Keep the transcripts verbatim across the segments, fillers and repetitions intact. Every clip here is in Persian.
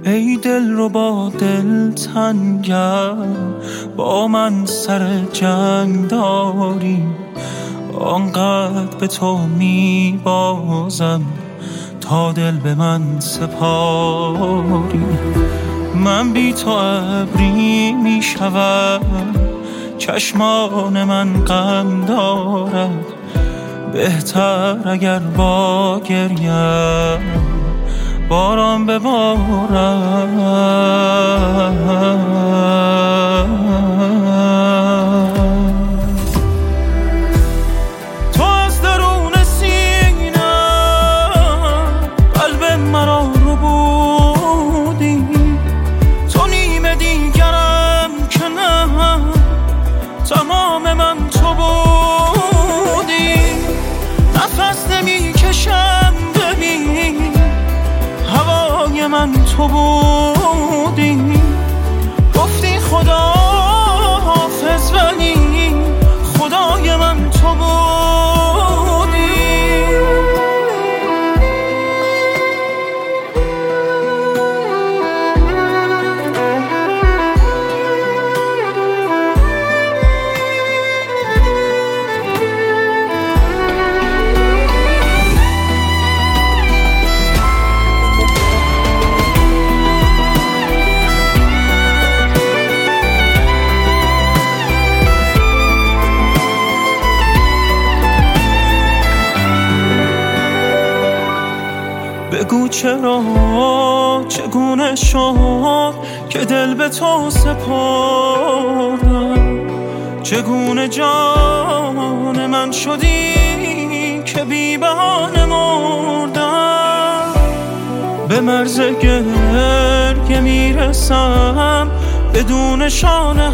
ای دل رو با دل تنگم، با من سر جنگ داری. آنقدر به تو می بازم تا دل به من سپاری. من بی تو ابری می شوم، چشمان من غم دارد. بهتر اگر با گریم باران ببارد. تو از درون سینم قلب مرا رو بودی. تو نیمه دیگرم که نه، تمام من تو بودی. نفس نمی کشم ببین، هوای من تو بودی. گفتی خدا حافظ ولی خدای من تو بودی. بگو چرا، چگونه شد که دل به تو سپردم؟ چگونه جان من شدی که بی بهانه مردم؟ به مرز گریه میرسم بدون شانه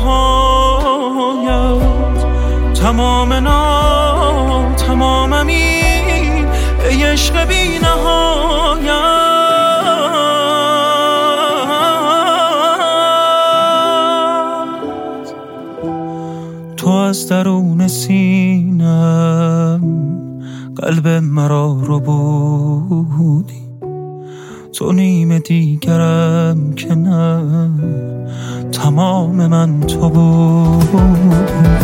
هایت. تمام نا تمامم این ای عشق بی نهایت. تو از درون سینم قلب مرا رو بودی. تو نیمه دیگرم که نه، تمام من تو بودی.